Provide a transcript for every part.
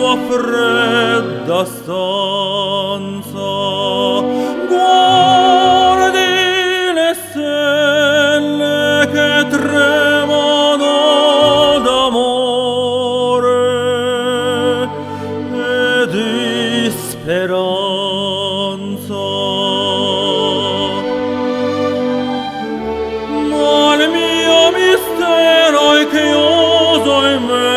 fredda stanza, guardi le stelle che tremano d'amore e di speranza. Ma il mio mistero è chiuso in me,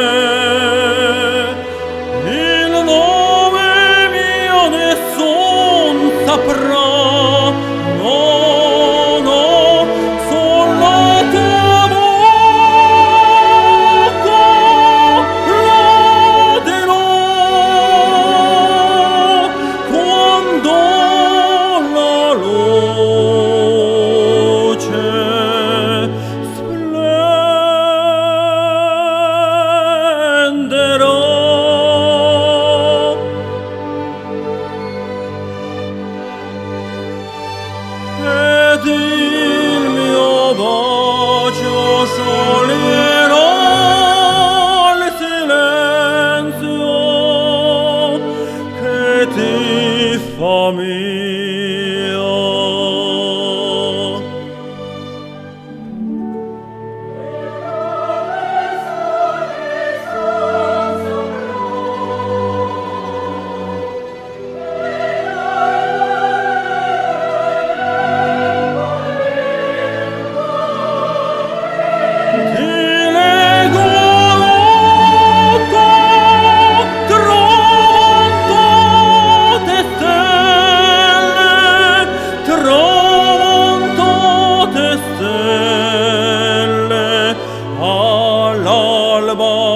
saprà, no, no, sulla tua bocca lo dirò, quando la luce splenderà. Ed il mio bacio scioglierà il silenzio che ti fa mia. All'alba